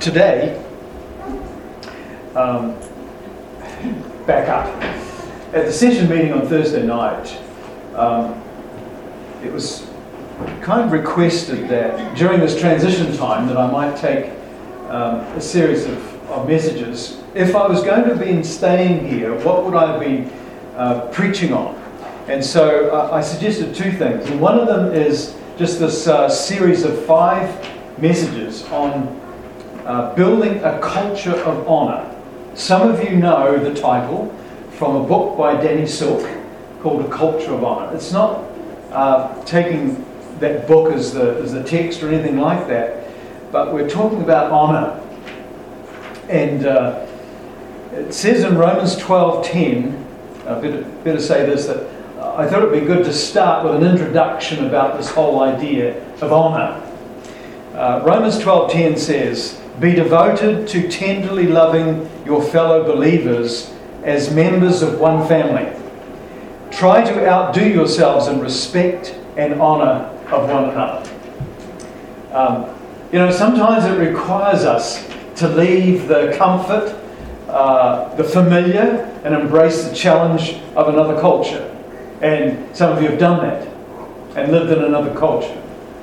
Today, back up. At the session meeting on Thursday night, it was kind of requested that during this transition time that I might take a series of messages. If I was going to be staying here, what would I have been preaching on? And so I suggested two things. And one of them is just this series of 5 messages on building a culture of honour. Some of you know the title from a book by Danny Silk called A Culture of Honour. It's not taking that book as the text or anything like that, but we're talking about honour. And it says in Romans 12:10, better say this, that I thought it would be good to start with an introduction about this whole idea of honour. Romans 12:10 says, "Be devoted to tenderly loving your fellow believers as members of one family. Try to outdo yourselves in respect and honour of one another." Sometimes it requires us to leave the comfort, the familiar, and embrace the challenge of another culture. And some of you have done that and lived in another culture.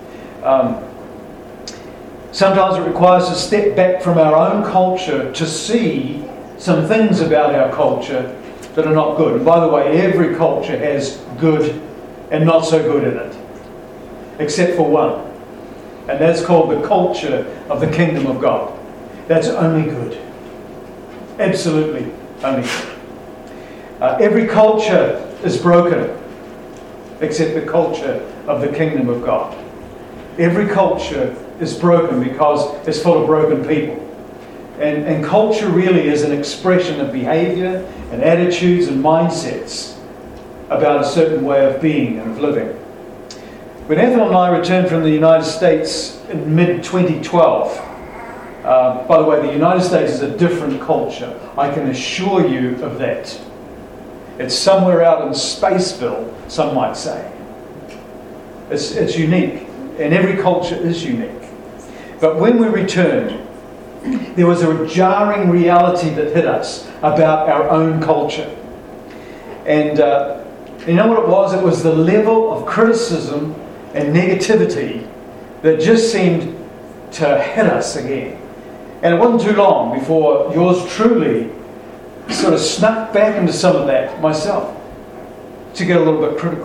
Sometimes it requires us to step back from our own culture to see some things about our culture that are not good. And by the way, every culture has good and not so good in it, except for one. And that's called the culture of the kingdom of God. That's only good. Absolutely only good. Every culture is broken, except the culture of the kingdom of God. Every culture is broken because it's full of broken people. And culture really is an expression of behaviour and attitudes and mindsets about a certain way of being and of living. When Ethel and I returned from the United States in mid-2012, by the way, the United States is a different culture. I can assure you of that. It's somewhere out in Spaceville, some might say. It's unique, and every culture is unique. But when we returned, there was a jarring reality that hit us about our own culture. And you know what it was? It was the level of criticism and negativity that just seemed to hit us again. And it wasn't too long before yours truly sort of snuck back into some of that myself to get a little bit critical.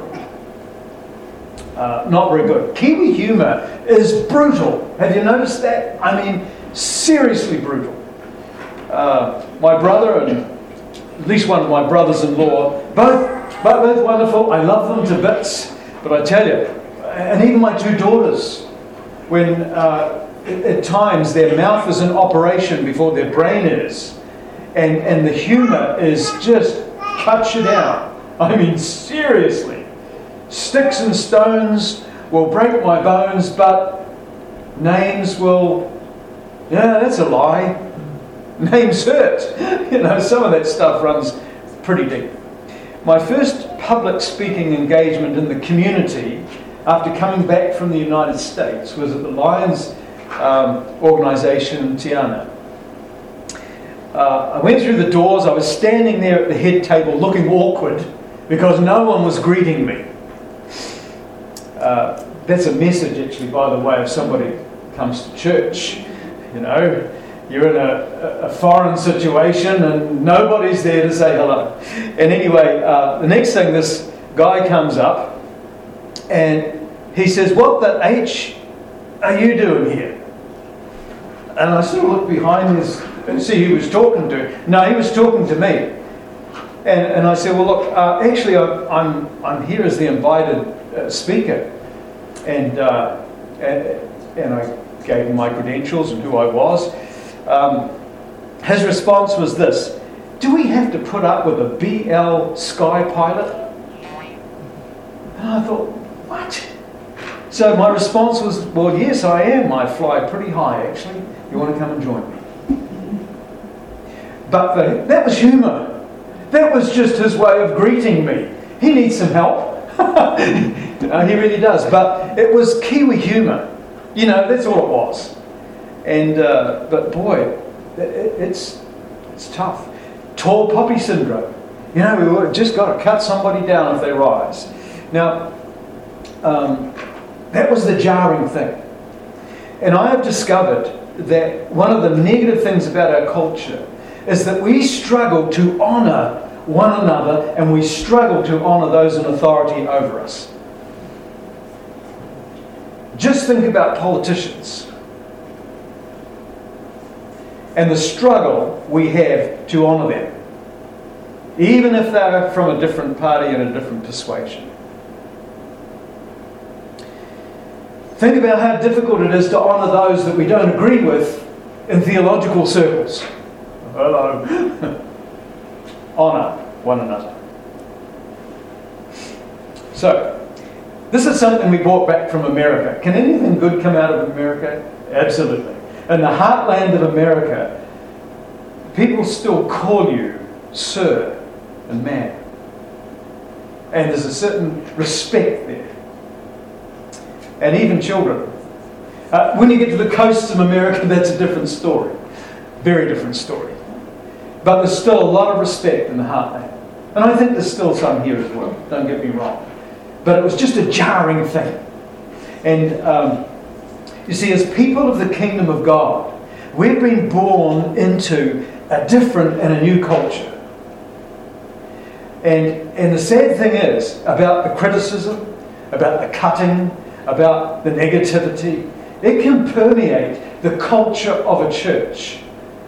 Not very good. Kiwi humour is brutal. Have you noticed that? I mean, seriously brutal. My brother and at least one of my brothers-in-law, both wonderful. I love them to bits. But I tell you, and even my 2 daughters, when at times their mouth is in operation before their brain is, and the humour is just cuts you down. I mean, seriously. Sticks and stones will break my bones, but names will... Yeah, that's a lie. Names hurt. Some of that stuff runs pretty deep. My first public speaking engagement in the community after coming back from the United States was at the Lions organisation in Tiana. I went through the doors. I was standing there at the head table looking awkward because no one was greeting me. That's a message, actually, by the way, if somebody comes to church. You're in a foreign situation and nobody's there to say hello. And anyway, the next thing, this guy comes up and he says, "What the H are you doing here?" And I sort of looked behind this and see who he was talking to. No, he was talking to me. And I said, "Well, look, actually, I'm here as the invited speaker." And I gave him my credentials and who I was. His response was this: "Do we have to put up with a BL Sky pilot?" And I thought, what? So my response was, "Well, yes, I am. I fly pretty high, actually. You want to come and join me?" But that was humour. That was just his way of greeting me. He needs some help. He really does. But it was Kiwi humour. That's all it was. And but boy, it's tough. Tall poppy syndrome. You know, we've just got to cut somebody down if they rise. Now, that was the jarring thing. And I have discovered that one of the negative things about our culture is that we struggle to honour one another, and we struggle to honour those in authority over us. Just think about politicians and the struggle we have to honour them, even if they're from a different party and a different persuasion. Think about how difficult it is to honour those that we don't agree with in theological circles. Hello. Honour one another. So, this is something we brought back from America. Can anything good come out of America? Absolutely. In the heartland of America, people still call you sir and ma'am. And there's a certain respect there. And even children. When you get to the coasts of America, that's a different story. Very different story. But there's still a lot of respect in the heartland. And I think there's still some here as well, don't get me wrong. But it was just a jarring thing. And you see, as people of the kingdom of God, we've been born into a different and a new culture. And the sad thing is, about the criticism, about the cutting, about the negativity, it can permeate the culture of a church.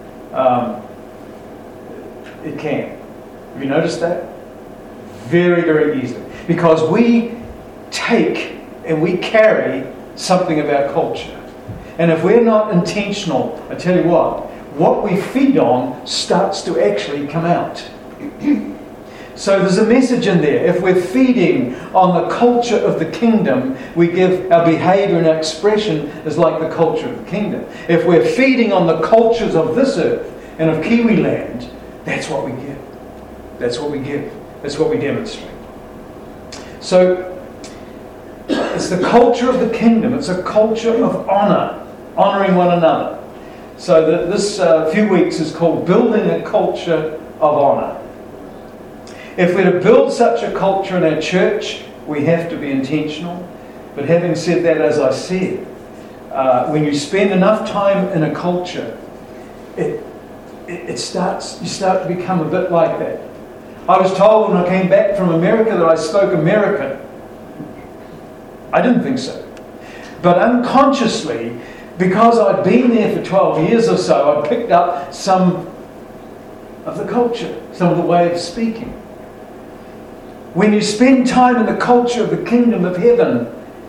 It can. Have you noticed that? Very, very easily. Because we take and we carry something of our culture. And if we're not intentional, I tell you what we feed on starts to actually come out. So there's a message in there. If we're feeding on the culture of the kingdom, we give our behaviour and our expression is like the culture of the kingdom. If we're feeding on the cultures of this earth and of Kiwi land, that's what we give. That's what we give. That's what we demonstrate. So it's the culture of the kingdom. It's a culture of honour, honouring one another. So that this few weeks is called Building a Culture of Honour. If we're to build such a culture in our church, we have to be intentional. But having said that, as I said, when you spend enough time in a culture, you start to become a bit like that. I was told when I came back from America that I spoke American. I didn't think so. But unconsciously, because I'd been there for 12 years or so, I picked up some of the culture, some of the way of speaking. When you spend time in the culture of the kingdom of heaven,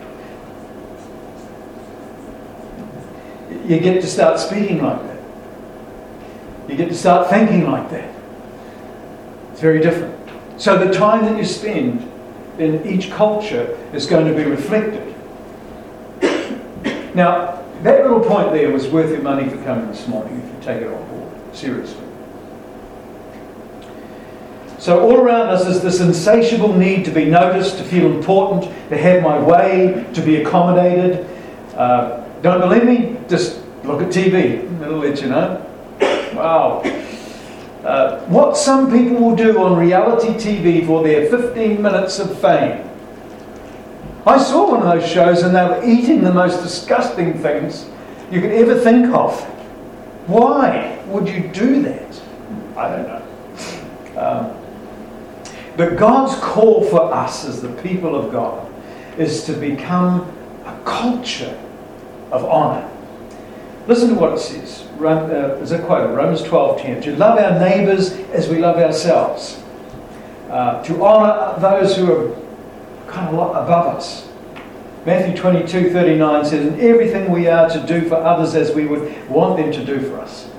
you get to start speaking like that. You get to start thinking like that. It's very different. So the time that you spend in each culture is going to be reflected. Now, that little point there was worth your money for coming this morning, if you take it on board, seriously. So all around us is this insatiable need to be noticed, to feel important, to have my way, to be accommodated. Don't believe me? Just look at TV. It'll let you know. Wow. What some people will do on reality TV for their 15 minutes of fame. I saw one of those shows and they were eating the most disgusting things you could ever think of. Why would you do that? I don't know. But God's call for us as the people of God is to become a culture of honour. Listen to what it says. There's a quote, Romans 12:10. To love our neighbours as we love ourselves. To honour those who are kind of above us. Matthew 22:39 says, in everything we are to do for others as we would want them to do for us.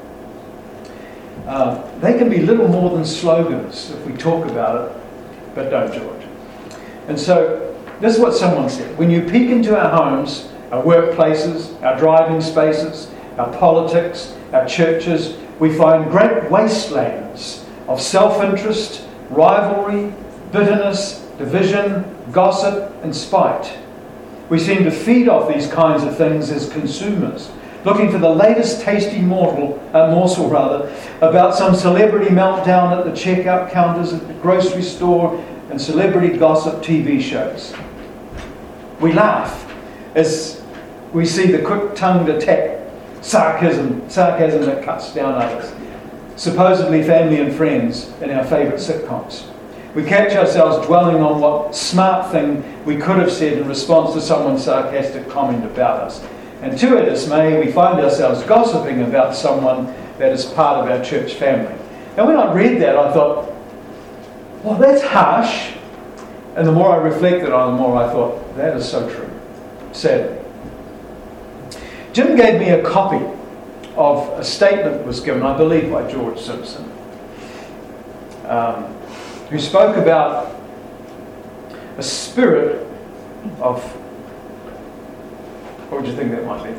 They can be little more than slogans if we talk about it, but don't do it. And so, this is what someone said. When you peek into our homes, our workplaces, our driving spaces, our politics, our churches, we find great wastelands of self-interest, rivalry, bitterness, division, gossip, and spite. We seem to feed off these kinds of things as consumers, looking for the latest tasty morsel about some celebrity meltdown at the checkout counters at the grocery store and celebrity gossip TV shows. We laugh as we see the quick-tongued attack, sarcasm that cuts down others, supposedly family and friends in our favourite sitcoms. We catch ourselves dwelling on what smart thing we could have said in response to someone's sarcastic comment about us. And to our dismay, we find ourselves gossiping about someone that is part of our church family. And when I read that, I thought, well, that's harsh. And the more I reflected on it, the more I thought, that is so true, sadly. Jim gave me a copy of a statement that was given, I believe, by George Simpson, who spoke about a spirit of, what would you think that might be?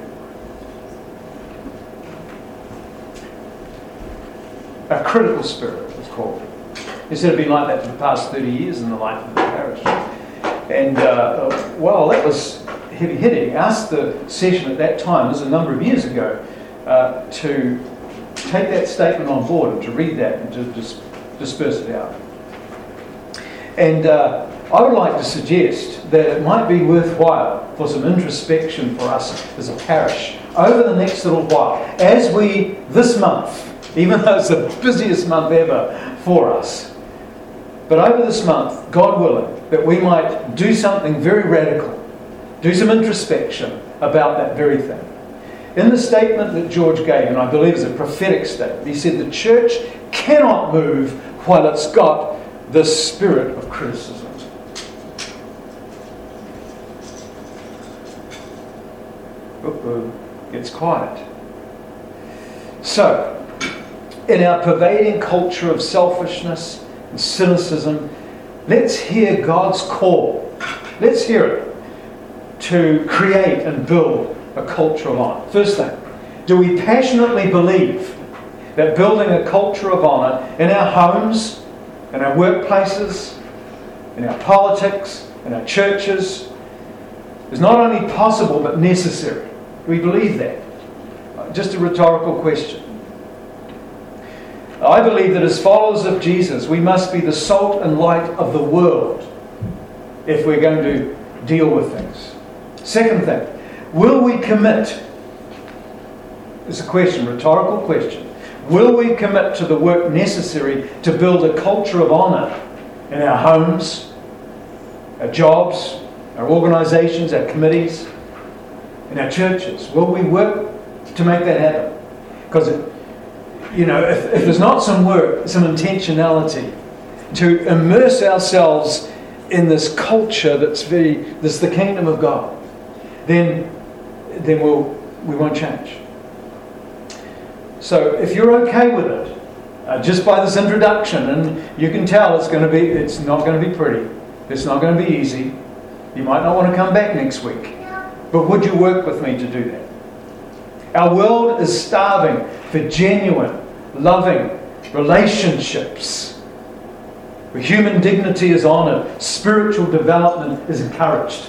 A critical spirit, it's called. He said it's been like that for the past 30 years in the life of the parish. And, well, that was heavy-hitting. He asked the session at that time, this was a number of years ago, to take that statement on board and to read that and to disperse it out. And I would like to suggest that it might be worthwhile for some introspection for us as a parish over the next little while, as we, this month, even though it's the busiest month ever for us, but over this month, God willing, that we might do something very radical, do some introspection about that very thing. In the statement that George gave, and I believe it's a prophetic statement, he said the church cannot move while it's got this spirit of criticism. It's quiet. So, in our pervading culture of selfishness and cynicism, let's hear God's call. Let's hear it to create and build a culture of honour. First thing, do we passionately believe that building a culture of honour in our homes, in our workplaces, in our politics, in our churches, is not only possible but necessary? Do we believe that? Just a rhetorical question. I believe that as followers of Jesus, we must be the salt and light of the world if we're going to deal with things. Second thing, will we commit? It's a question, rhetorical question. Will we commit to the work necessary to build a culture of honour in our homes, our jobs, our organisations, our committees, in our churches? Will we work to make that happen? Because, if there's not some work, some intentionality to immerse ourselves in this culture that's the kingdom of God, then we won't change. So if you're okay with it, just by this introduction, and you can tell it's not going to be pretty, it's not going to be easy, you might not want to come back next week, but would you work with me to do that? Our world is starving for genuine, loving relationships where human dignity is honoured, spiritual development is encouraged.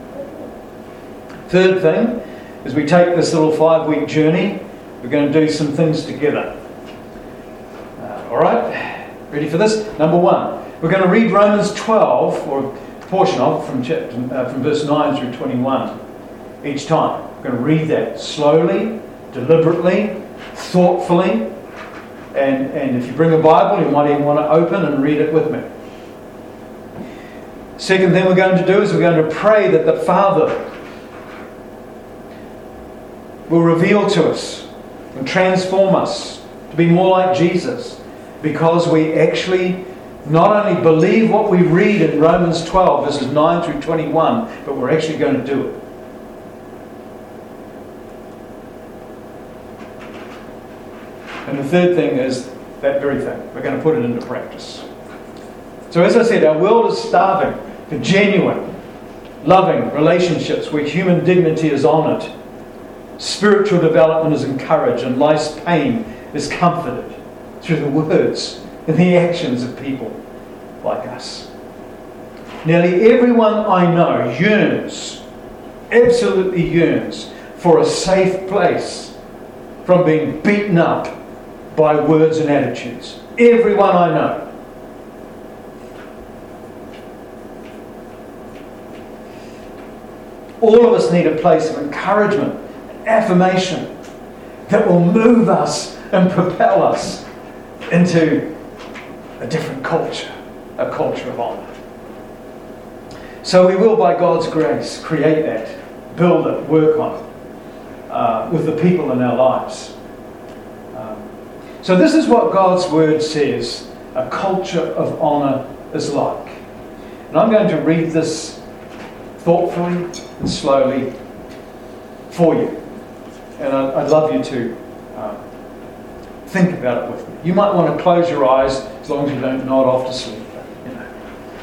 Third thing, as we take this little 5-week journey, we're going to do some things together. All right, ready for this? Number 1, we're going to read Romans 12, or a portion of it, from verse 9 through 21 each time. We're going to read that slowly, deliberately, thoughtfully, and if you bring a Bible, you might even want to open and read it with me. Second thing we're going to do is we're going to pray that the Father will reveal to us and transform us to be more like Jesus, because we actually not only believe what we read in Romans 12 verses 9 through 21, but we're actually going to do it. And the third thing is that very thing. We're going to put it into practice. So as I said, our world is starving for genuine, loving relationships where human dignity is honoured, spiritual development is encouraged, and life's pain is comforted through the words and the actions of people like us. Nearly everyone I know yearns, absolutely yearns, for a safe place from being beaten up by words and attitudes. Everyone I know. All of us need a place of encouragement, affirmation that will move us and propel us into a different culture, a culture of honour. So we will, by God's grace, create that, build it, work on it with the people in our lives. So this is what God's Word says a culture of honour is like. And I'm going to read this thoughtfully and slowly for you. And I'd love you to think about it with me. You might want to close your eyes as long as you don't nod off to sleep. You know.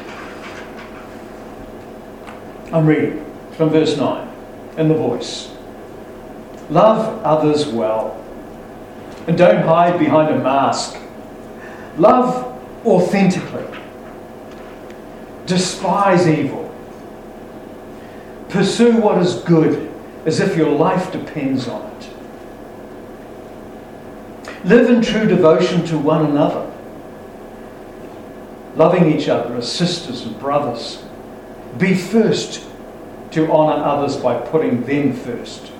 I'm reading from verse 9 in the voice. Love others well. And don't hide behind a mask. Love authentically. Despise evil. Pursue what is good as if your life depends on it. Live in true devotion to one another, loving each other as sisters and brothers. Be first to honour others by putting them first.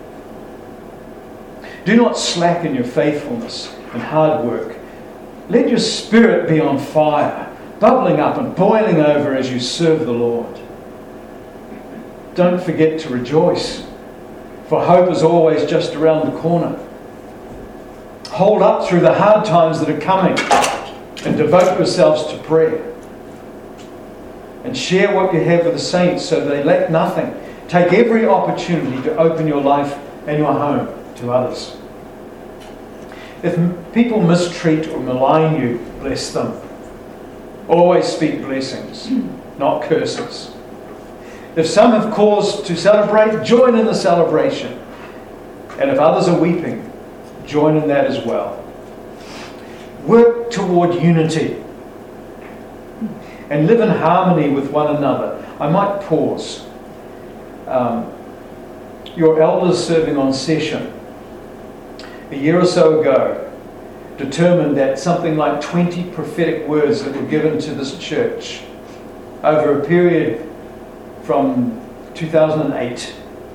Do not slacken your faithfulness and hard work. Let your spirit be on fire, bubbling up and boiling over as you serve the Lord. Don't forget to rejoice, for hope is always just around the corner. Hold up through the hard times that are coming and devote yourselves to prayer. And share what you have with the saints so they lack nothing. Take every opportunity to open your life and your home to others. If people mistreat or malign you, bless them. Always speak blessings, not curses. If some have cause to celebrate, join in the celebration. And if others are weeping, join in that as well. Work toward unity and live in harmony with one another. I might pause. Your elders serving on session a year or so ago determined that something like 20 prophetic words that were given to this church over a period from 2008.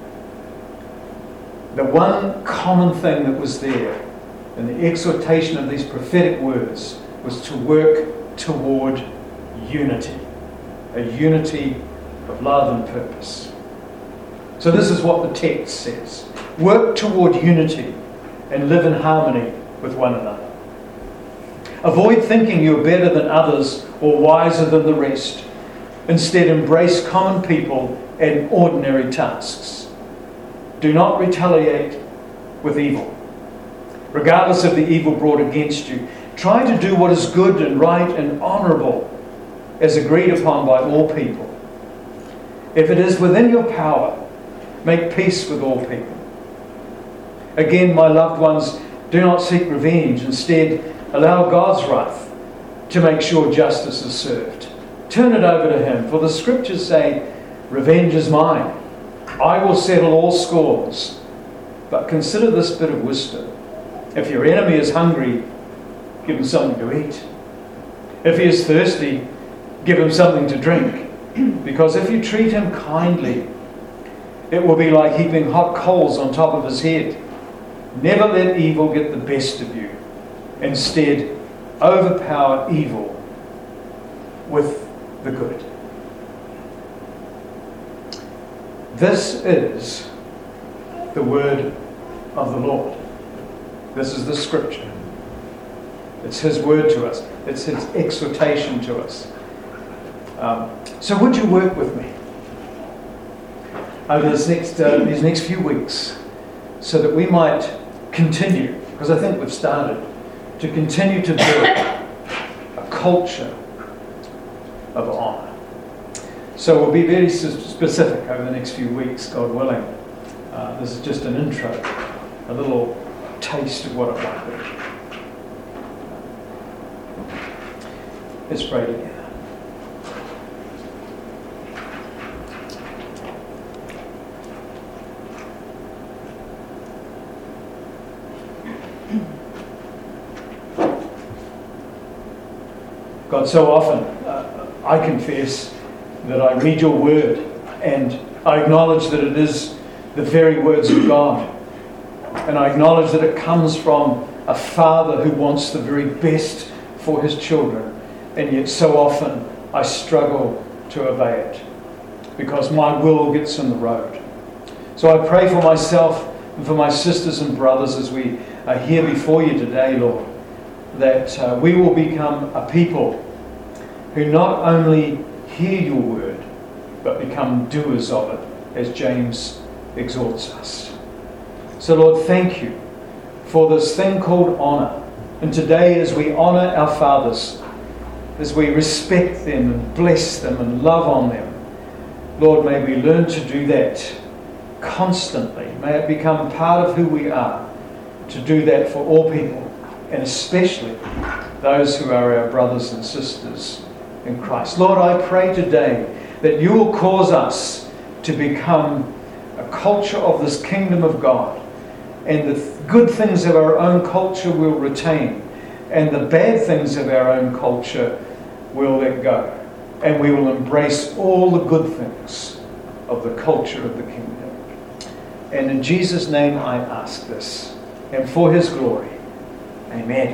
The one common thing that was there in the exhortation of these prophetic words was to work toward unity. A unity of love and purpose. So this is what the text says. Work toward unity and live in harmony with one another. Avoid thinking you're better than others or wiser than the rest. Instead, embrace common people and ordinary tasks. Do not retaliate with evil. Regardless of the evil brought against you, try to do what is good and right and honourable, as agreed upon by all people. If it is within your power, make peace with all people. Again, my loved ones, do not seek revenge. Instead, allow God's wrath to make sure justice is served. Turn it over to Him, for the Scriptures say, "Revenge is mine. I will settle all scores." But consider this bit of wisdom. If your enemy is hungry, give him something to eat. If he is thirsty, give him something to drink. Because if you treat him kindly, it will be like heaping hot coals on top of his head. Never let evil get the best of you. Instead, overpower evil with the good. This is the word of the Lord. This is the Scripture. It's His word to us. It's His exhortation to us. So would you work with me over these next few weeks so that we might continue, because I think we've started, to continue to build a culture of honour. So we'll be very specific over the next few weeks, God willing. This is just an intro, a little taste of what it might be. Let's pray together. God, so often I confess that I read your word and I acknowledge that it is the very words of God. And I acknowledge that it comes from a father who wants the very best for his children. And yet so often I struggle to obey it because my will gets in the road. So I pray for myself and for my sisters and brothers as we are here before you today, Lord, that we will become a people who not only hear your word, but become doers of it, as James exhorts us. So Lord, thank you for this thing called honour. And today as we honour our fathers, as we respect them and bless them and love on them, Lord, may we learn to do that constantly. May it become part of who we are, to do that for all people, and especially those who are our brothers and sisters in Christ. Lord, I pray today that you will cause us to become a culture of this kingdom of God, and the good things of our own culture will retain, and the bad things of our own culture will let go, and we will embrace all the good things of the culture of the kingdom. And in Jesus' name I ask this, and for his glory. Amen.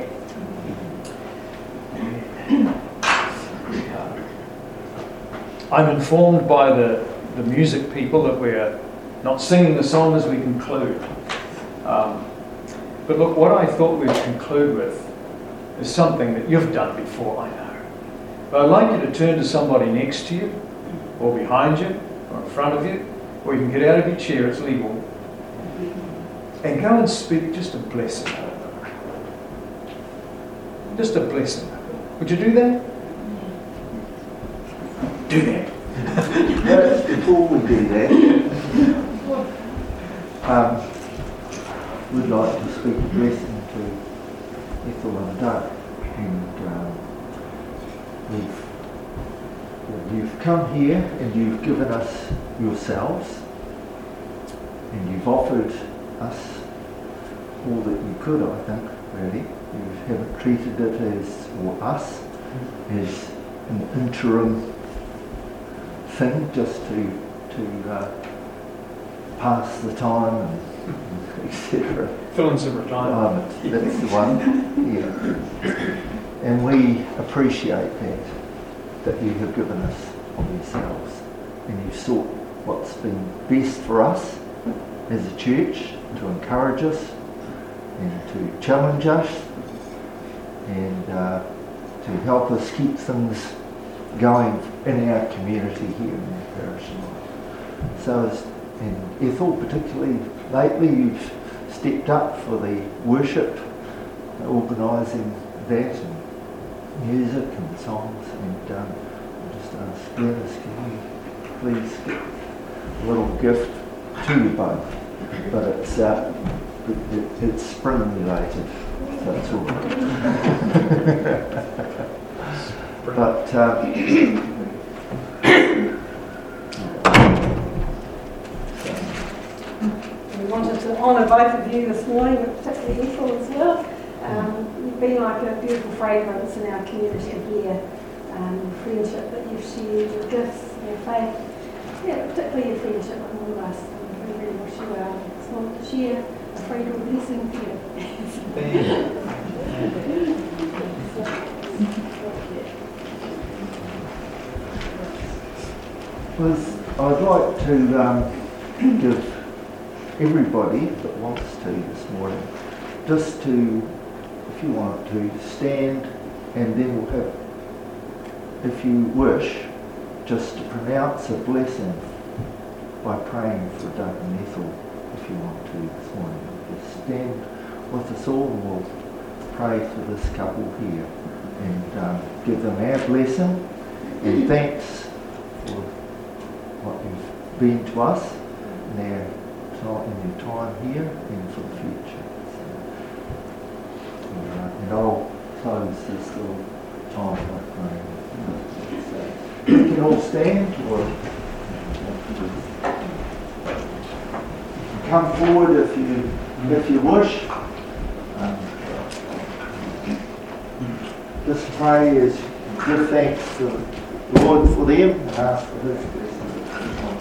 I'm informed by the music people that we're not singing the song as we conclude. But look, what I thought we'd conclude with is something that you've done before, I know. But I'd like you to turn to somebody next to you, or behind you, or in front of you, or you can get out of your chair, it's legal, and go and speak just a blessing over them. Just a blessing. Would you do that? Do that. Before we do that, we'd like to speak a blessing to Ethel and Doug. And you've come here and you've given us yourselves, and you've offered us all that you could, I think, really. You haven't treated it as, or us, as an interim thing just to pass the time and etc. Fill in some retirement. That's the one. Yeah. And we appreciate that you have given us of yourselves, and you've sought what's been best for us as a church, to encourage us and to challenge us and to help us keep things going in our community here in our parish life. So, and Ethel, particularly lately, you've stepped up for the worship, organising that, and music and songs, and I'll just ask Glennis, can you please get a little gift to you both, but it's spring related, so it's all right. But we wanted to honour both of you this morning, but particularly Ethel as well. You've been like a beautiful fragrance in our community here. Friendship that you've shared, your gifts, your faith, particularly your friendship with all of us. We really wish you well. Just wanted to share a fragrant blessing for you. I'd like to give everybody that wants to this morning, just to, if you want to, stand, and then we'll have, if you wish, just to pronounce a blessing by praying for Doug and Ethel, if you want to this morning. Just stand with us all and we'll pray for this couple here and give them our blessing and thanks for what you've been to us in your time here and for the future. And I'll close this little time by praying. You can all stand, or come forward if you wish. pray as you give thanks to the Lord for them and ask for His blessing.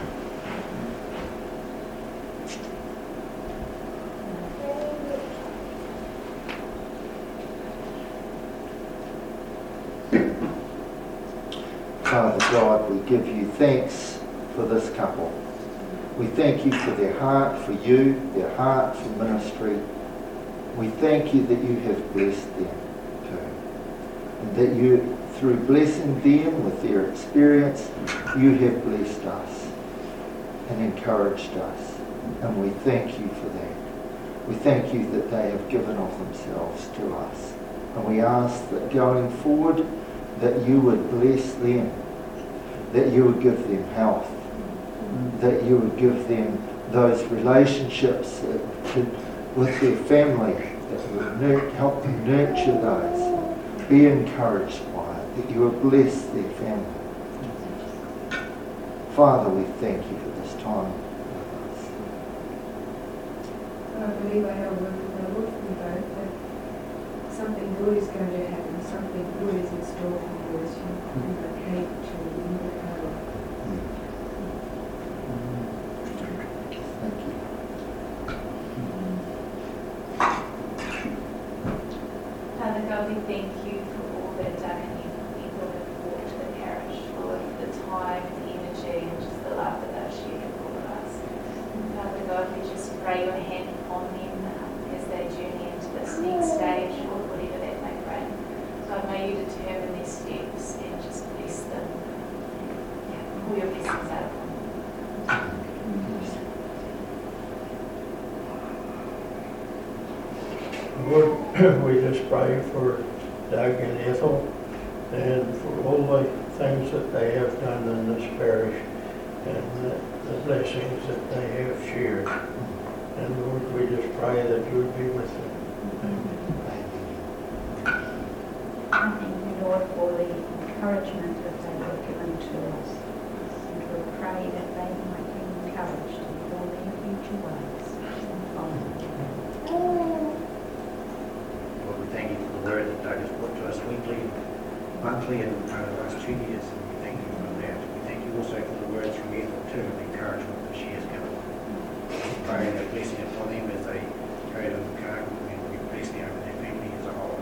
Father God, we give you thanks for this couple. We thank you for their heart for you, their heart for ministry. We thank you that you have blessed them too. And that you, through blessing them with their experience, you have blessed us and encouraged us. And we thank you for that. We thank you that they have given of themselves to us. And we ask that going forward, that you would bless them, that you would give them health, that you would give them those relationships with their family, that would help them nurture those, be encouraged by it, that you would bless their family. Father, we thank you for this time with us. I believe I have a word from the Lord for you both, that something good is going to happen, something good is in store for you as you relocate to Invercargill. Thank you. Father God, we thank you for all that Doug and you people have brought to the parish, for the time, the energy, and just the love that they've shared with all of us. And Father God, we just pray your hand upon them as they journey into this next stage, or whatever that may bring. God, may you determine their steps and just bless them. Pour your blessings out upon them. Lord, we just pray for Doug and Ethel and for all the things that they have done in this parish and the blessings that they have shared. And Lord, we just pray that you would be with them. I thank you, Lord, for the encouragement that they have given to us. And we pray that they might be encouraged in all their future ways and follow you. Lord, we thank you for the word that Doug has brought to us weekly, monthly, and over the last 2 years. And we thank you for that. We thank you also for the words from Ethel too, and the encouragement that she has given. We pray that blessing upon them as they go to the car, and we bless them and their family as a whole.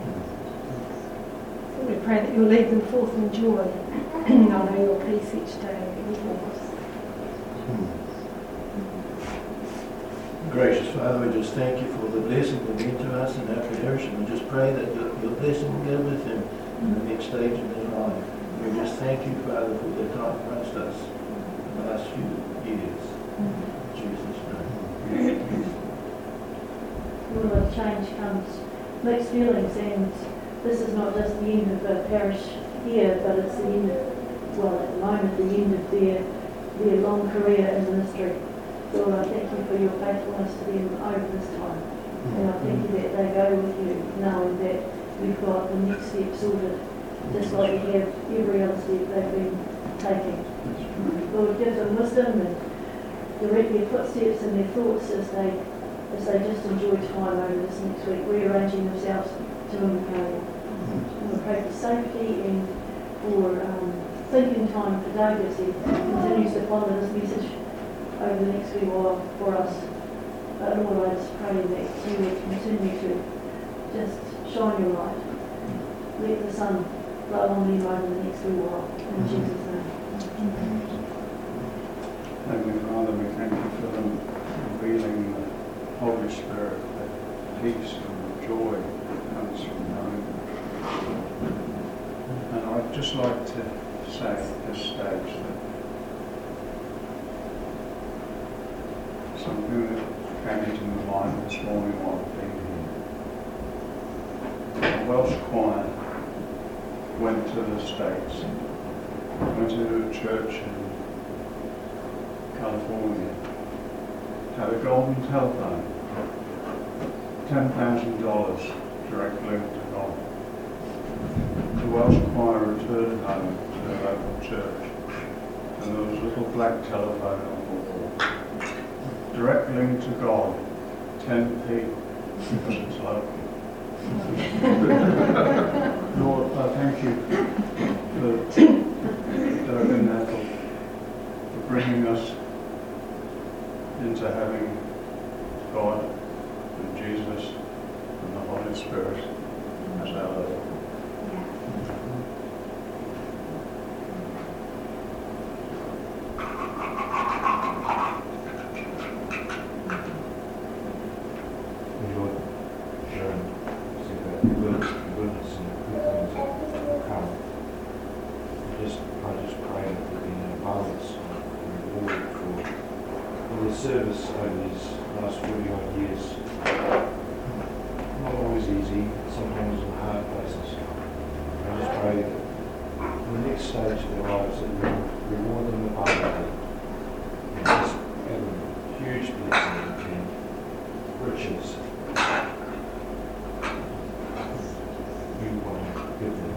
We pray that you'll lead them forth in joy. I know your peace each day before us. Gracious Father, we just thank you for the blessing that you give to us in our parish, and we just pray that your blessing will go with him in the next stage of his life. We just thank you, Father, for the time Christ us in the last few years. In Jesus' name. Lord, with change comes mixed feelings, and this is not just the end of the parish here, but it's the end of, well, at the moment, the end of their long career in ministry. Lord, I thank you for your faithfulness to them over this time. And I thank you that they go with you, knowing that we've got the next step sorted, just like we have every other step they've been taking. Lord, give them wisdom and direct their footsteps and their thoughts as they just enjoy time over this next week, rearranging themselves to Invercargill. We pray for safety and for thinking time for Doug as he continues to follow this message over the next wee while for us. But Lord, I just pray that you would continue to just shine your light. Let the sun glow on them over the next wee while. In Jesus' name. Heavenly Father, we thank you for them revealing the Holy Spirit, that peace and joy that comes from knowing them. And I'd just like to say at this stage that something that came into my mind this morning while being here. The Welsh choir went to the States, went to a church in California, had a golden telephone, $10,000 direct link to God. The Welsh choir returned home to their local church, and there was a little black telephone on the wall. Direct link to God, 10p, because it's local. Lord, I thank you for Doug and Ethel for bringing us into having God and Jesus and the Holy Spirit as our Lord. Lord, Sharon said about the goodness and the good things that will come. I just pray that there be an abundance of reward for the service over these last 40 odd years. Not always easy, sometimes in hard places. I just pray that in the next stage of their lives that you reward them abundantly. And just give them huge blessing and riches. You want to give them.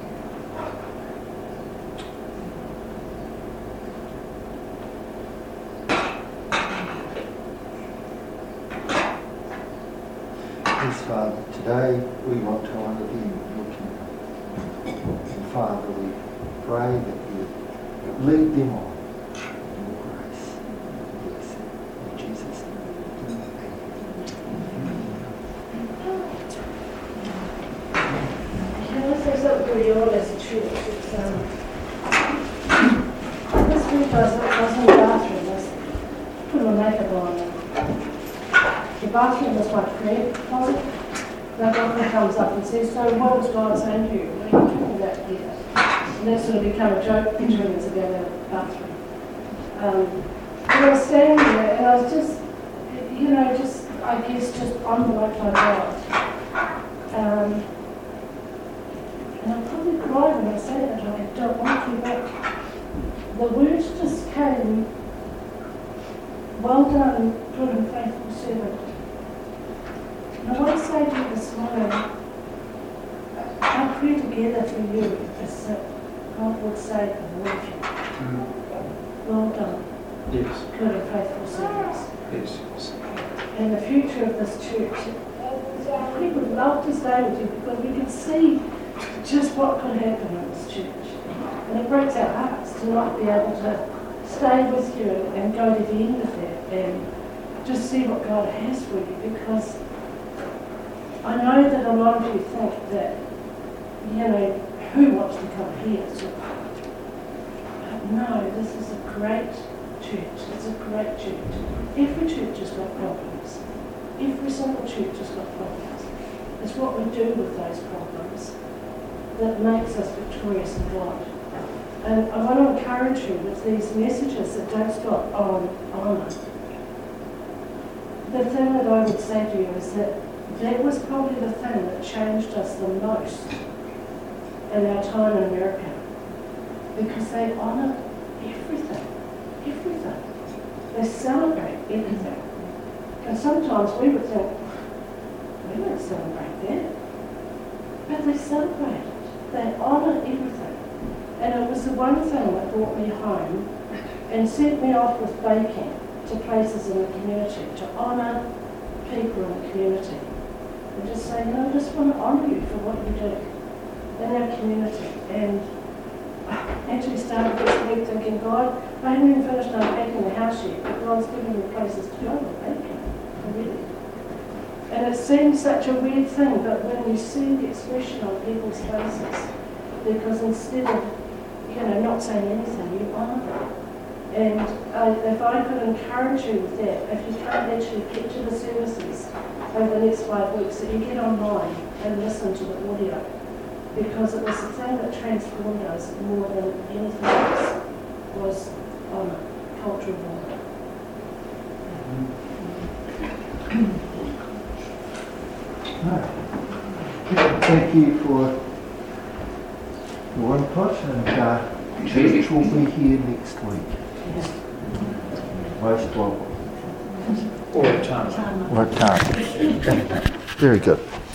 Yes, Father, today we want to honour them in your kingdom. And Father, we pray that you lead them on in your grace. Bless them. In Jesus' name. Can I say something to you all as a church? It's, this week I was in the bathroom, I was putting my makeup on. The bathroom was my prayer closet. That doctor comes up and says, so what was God saying to you? What are you talking about here? And that sort of became a joke between us about the bathroom. And I was standing there and I was just, I guess, just on the way by God. And I probably cried when I said it, I don't want to, but the words just came, well done, good and faithful servant. And I want to say to you this morning, our prayer together for you is that God would say and worship. Well done, Yes. good and faithful servants. Yes. And the future of this church, we would love to stay with you because we can see just what could happen in this church. And it breaks our hearts to not be able to stay with you and go to the end of that and just see what God has for you, because I know that a lot of you think that, who wants to come here? So, but no, this is a great church. It's a great church. Every church has got problems. Every single church has got problems. It's what we do with those problems that makes us victorious in God. And I want to encourage you with these messages that don't stop on honour. The thing that I would say to you is that was probably the thing that changed us the most in our time in America, because they honour everything. They celebrate everything. And sometimes we would think, we don't celebrate that. But they celebrate it. They honour everything. And it was the one thing that brought me home and sent me off with baking to places in the community to honour people in the community. And just say, I just want to honour you for what you do in our community. And I actually started this week thinking, God, I haven't even finished unpacking the house yet, but God's given me places to go with baking. Really. And it seems such a weird thing, but when you see the expression on people's faces, because instead of, not saying anything, you honour them. And if I could encourage you with that, if you can't actually get to the services over the next 5 weeks, that you get online and listen to the audio, because it was the thing that transformed us more than anything else, was honour, cultural honour. Thank you for your input, and church will be here next week. Most welcome. Or a time. Or a time. Very good.